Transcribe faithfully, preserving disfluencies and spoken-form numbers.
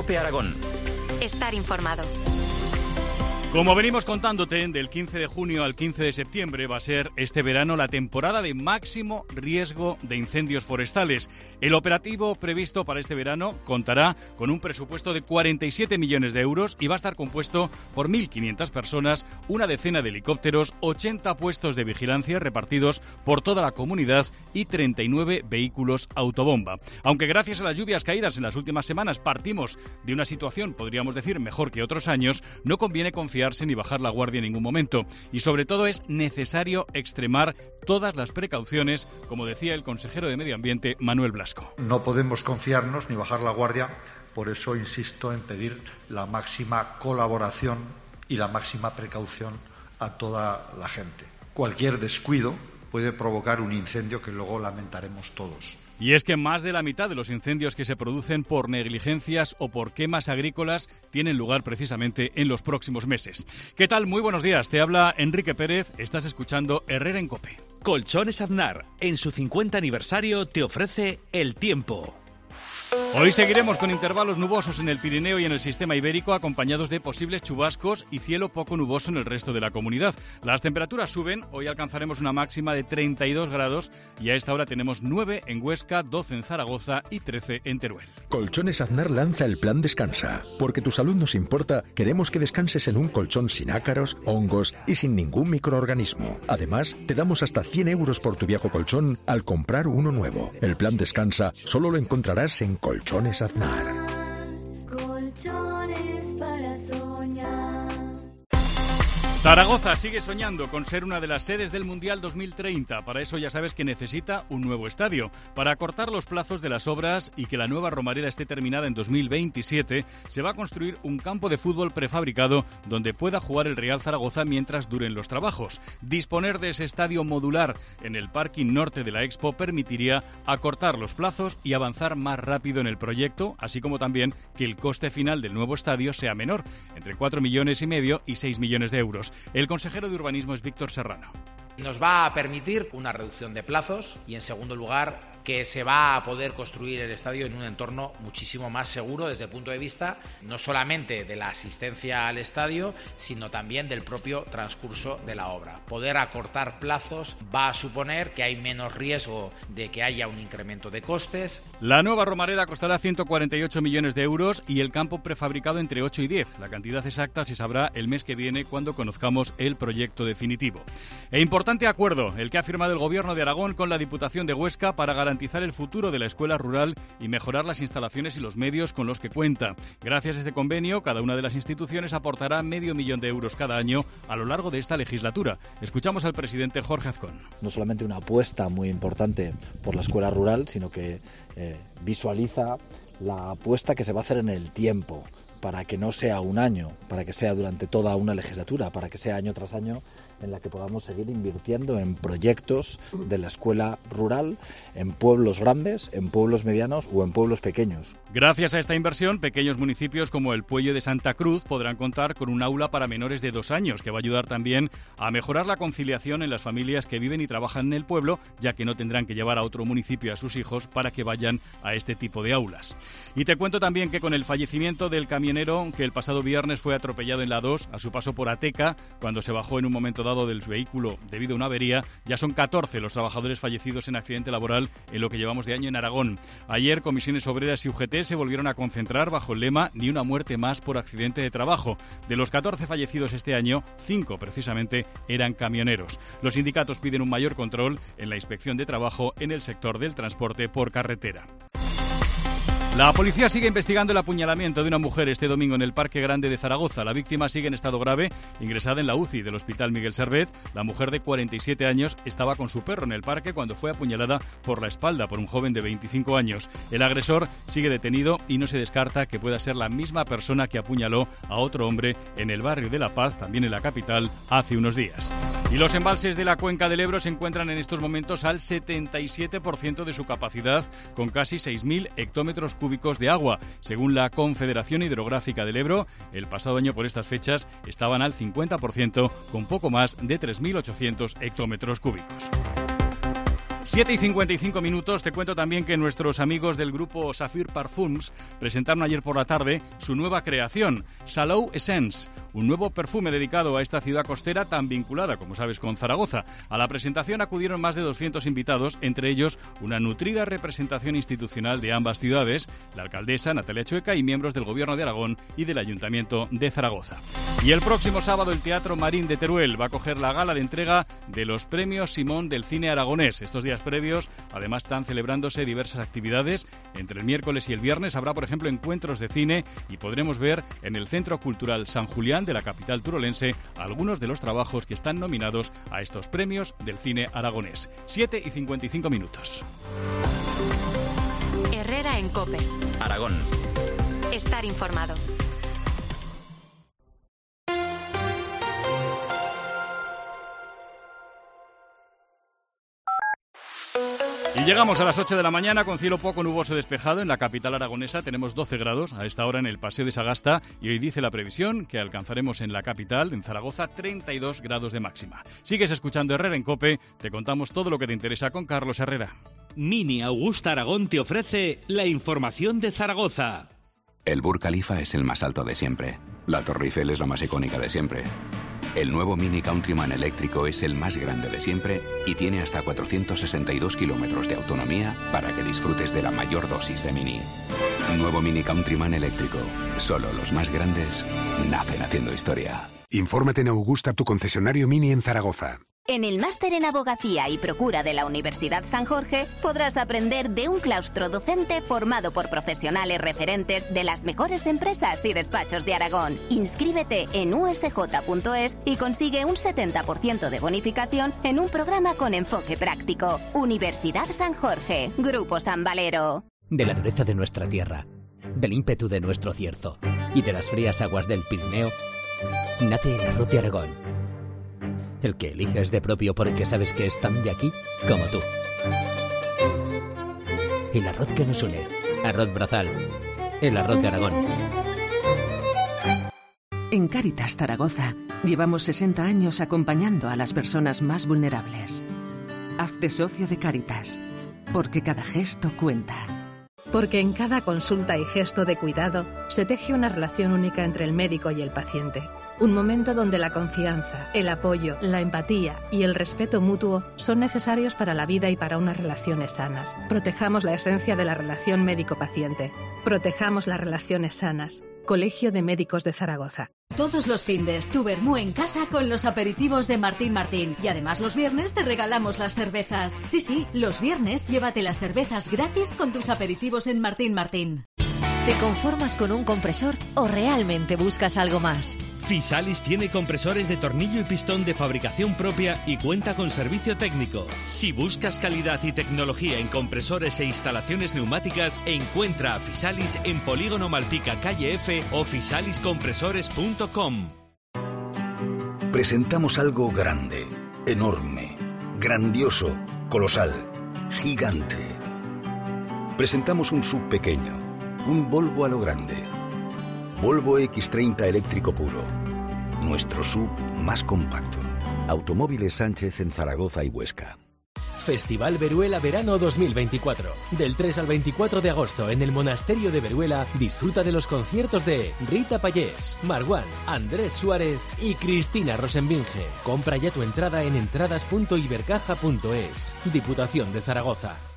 COPE Aragón. Estar informado. Como venimos contándote, del quince de junio al quince de septiembre va a ser este verano la temporada de máximo riesgo de incendios forestales. El operativo previsto para este verano contará con un presupuesto de cuarenta y siete millones de euros y va a estar compuesto por mil quinientas personas, una decena de helicópteros, ochenta puestos de vigilancia repartidos por toda la comunidad y treinta y nueve vehículos autobomba. Aunque gracias a las lluvias caídas en las últimas semanas partimos de una situación, podríamos decir, mejor que otros años, no conviene confiar ni bajar la guardia en ningún momento. Y sobre todo es necesario extremar todas las precauciones, como decía el consejero de Medio Ambiente, Manuel Blasco. No podemos confiarnos ni bajar la guardia, por eso insisto en pedir la máxima colaboración y la máxima precaución a toda la gente. Cualquier descuido puede provocar un incendio que luego lamentaremos todos. Y es que más de la mitad de los incendios que se producen por negligencias o por quemas agrícolas tienen lugar precisamente en los próximos meses. ¿Qué tal? Muy buenos días. Te habla Enrique Pérez. Estás escuchando Herrera en COPE. Colchones Aznar, en su cincuenta aniversario, te ofrece el tiempo. Hoy seguiremos con intervalos nubosos en el Pirineo y en el sistema ibérico, acompañados de posibles chubascos y cielo poco nuboso en el resto de la comunidad. Las temperaturas suben, hoy alcanzaremos una máxima de treinta y dos grados y a esta hora tenemos nueve en Huesca, doce en Zaragoza y trece en Teruel. Colchones Aznar lanza el plan Descansa. Porque tu salud nos importa, queremos que descanses en un colchón sin ácaros, hongos y sin ningún microorganismo. Además, te damos hasta cien euros por tu viejo colchón al comprar uno nuevo. El plan Descansa solo lo encontrarás en Colchones Aznar. Colchones para soñar. Zaragoza sigue soñando con ser una de las sedes del Mundial dos mil treinta. Para eso ya sabes que necesita un nuevo estadio. Para acortar los plazos de las obras y que la nueva Romareda esté terminada en dos mil veintisiete, se va a construir un campo de fútbol prefabricado donde pueda jugar el Real Zaragoza mientras duren los trabajos. Disponer de ese estadio modular en el parking norte de la Expo permitiría acortar los plazos y avanzar más rápido en el proyecto, así como también que el coste final del nuevo estadio sea menor, entre cuatro millones y medio y seis millones de euros. El consejero de Urbanismo es Víctor Serrano. Nos va a permitir una reducción de plazos y, en segundo lugar, que se va a poder construir el estadio en un entorno muchísimo más seguro desde el punto de vista no solamente de la asistencia al estadio, sino también del propio transcurso de la obra. Poder acortar plazos va a suponer que hay menos riesgo de que haya un incremento de costes. La nueva Romareda costará ciento cuarenta y ocho millones de euros y el campo prefabricado entre ocho y diez. La cantidad exacta se sabrá el mes que viene cuando conozcamos el proyecto definitivo. E importante acuerdo el que ha firmado el Gobierno de Aragón con la Diputación de Huesca para garantizar garantizar el futuro de la escuela rural y mejorar las instalaciones y los medios con los que cuenta. Gracias a este convenio, cada una de las instituciones aportará medio millón de euros cada año a lo largo de esta legislatura. Escuchamos al presidente Jorge Azcón. No solamente una apuesta muy importante por la escuela rural, sino que eh, visualiza la apuesta que se va a hacer en el tiempo, para que no sea un año, para que sea durante toda una legislatura, para que sea año tras año en la que podamos seguir invirtiendo en proyectos de la escuela rural, en pueblos grandes, en pueblos medianos o en pueblos pequeños. Gracias a esta inversión, pequeños municipios como el Puello de Santa Cruz podrán contar con un aula para menores de dos años, que va a ayudar también a mejorar la conciliación en las familias que viven y trabajan en el pueblo, ya que no tendrán que llevar a otro municipio a sus hijos para que vayan a este tipo de aulas. Y te cuento también que con el fallecimiento del camionero que el pasado viernes fue atropellado en la dos a su paso por Ateca, cuando se bajó en un momento dado del vehículo debido a una avería, ya son catorce los trabajadores fallecidos en accidente laboral en lo que llevamos de año en Aragón. Ayer, Comisiones Obreras y U G T se volvieron a concentrar bajo el lema "Ni una muerte más por accidente de trabajo". De los catorce fallecidos este año, cinco precisamente eran camioneros. Los sindicatos piden un mayor control en la inspección de trabajo en el sector del transporte por carretera. La policía sigue investigando el apuñalamiento de una mujer este domingo en el Parque Grande de Zaragoza. La víctima sigue en estado grave, ingresada en la U C I del Hospital Miguel Servet. La mujer de cuarenta y siete años estaba con su perro en el parque cuando fue apuñalada por la espalda por un joven de veinticinco años. El agresor sigue detenido y no se descarta que pueda ser la misma persona que apuñaló a otro hombre en el barrio de La Paz, también en la capital, hace unos días. Y los embalses de la cuenca del Ebro se encuentran en estos momentos al setenta y siete por ciento de su capacidad, con casi seis mil hectómetros cúbicos de agua. Según la Confederación Hidrográfica del Ebro, el pasado año por estas fechas estaban al cincuenta por ciento, con poco más de tres mil ochocientos hectómetros cúbicos. siete y cincuenta y cinco minutos. Te cuento también que nuestros amigos del grupo Saphir Parfums presentaron ayer por la tarde su nueva creación, Salou Essence, un nuevo perfume dedicado a esta ciudad costera tan vinculada, como sabes, con Zaragoza. A la presentación acudieron más de doscientos invitados, entre ellos una nutrida representación institucional de ambas ciudades, la alcaldesa Natalia Chueca y miembros del Gobierno de Aragón y del Ayuntamiento de Zaragoza. Y el próximo sábado el Teatro Marín de Teruel va a acoger la gala de entrega de los premios Simón del cine aragonés. Estos días previos, además, están celebrándose diversas actividades. Entre el miércoles y el viernes habrá, por ejemplo, encuentros de cine y podremos ver en el Centro Cultural San Julián de la capital turolense algunos de los trabajos que están nominados a estos premios del cine aragonés. siete y cincuenta y cinco minutos. Herrera en COPE. Aragón. Estar informado. Y llegamos a las ocho de la mañana con cielo poco nuboso despejado en la capital aragonesa. Tenemos doce grados a esta hora en el Paseo de Sagasta y hoy dice la previsión que alcanzaremos en la capital, en Zaragoza, treinta y dos grados de máxima. Sigues escuchando Herrera en COPE, te contamos todo lo que te interesa con Carlos Herrera. Mini Augusta Aragón te ofrece la información de Zaragoza. El Burj Khalifa es el más alto de siempre. La Torre Eiffel es la más icónica de siempre. El nuevo Mini Countryman eléctrico es el más grande de siempre y tiene hasta cuatrocientos sesenta y dos kilómetros de autonomía para que disfrutes de la mayor dosis de Mini. Nuevo Mini Countryman eléctrico. Solo los más grandes nacen haciendo historia. Infórmate en Augusta, tu concesionario Mini en Zaragoza. En el Máster en Abogacía y Procura de la Universidad San Jorge podrás aprender de un claustro docente formado por profesionales referentes de las mejores empresas y despachos de Aragón. Inscríbete en u s j punto es y consigue un setenta por ciento de bonificación en un programa con enfoque práctico. Universidad San Jorge, Grupo San Valero. De la dureza de nuestra tierra, del ímpetu de nuestro cierzo y de las frías aguas del Pirineo, nace el arroz de Aragón. El que eliges de propio porque sabes que es tan de aquí como tú. El arroz que nos une. Arroz Brazal. El arroz de Aragón. En Cáritas Zaragoza llevamos sesenta años acompañando a las personas más vulnerables. Hazte socio de Cáritas, porque cada gesto cuenta. Porque en cada consulta y gesto de cuidado se teje una relación única entre el médico y el paciente. Un momento donde la confianza, el apoyo, la empatía y el respeto mutuo son necesarios para la vida y para unas relaciones sanas. Protejamos la esencia de la relación médico-paciente. Protejamos las relaciones sanas. Colegio de Médicos de Zaragoza. Todos los findes, tu vermú en casa con los aperitivos de Martín Martín. Y además los viernes te regalamos las cervezas. Sí, sí, los viernes llévate las cervezas gratis con tus aperitivos en Martín Martín. ¿Te conformas con un compresor o realmente buscas algo más? Fisalis tiene compresores de tornillo y pistón de fabricación propia y cuenta con servicio técnico. Si buscas calidad y tecnología en compresores e instalaciones neumáticas, encuentra a Fisalis en Polígono Malpica, calle F o fisalis compresores punto com. Presentamos algo grande, enorme, grandioso, colosal, gigante. Presentamos un sub pequeño, un Volvo a lo grande. Volvo equis treinta eléctrico puro. Nuestro sub más compacto. Automóviles Sánchez en Zaragoza y Huesca. Festival Veruela Verano dos mil veinticuatro. Del tres al veinticuatro de agosto en el Monasterio de Veruela disfruta de los conciertos de Rita Payés, Marwan, Andrés Suárez y Cristina Rosenbinge. Compra ya tu entrada en entradas punto ibercaja punto es. Diputación de Zaragoza.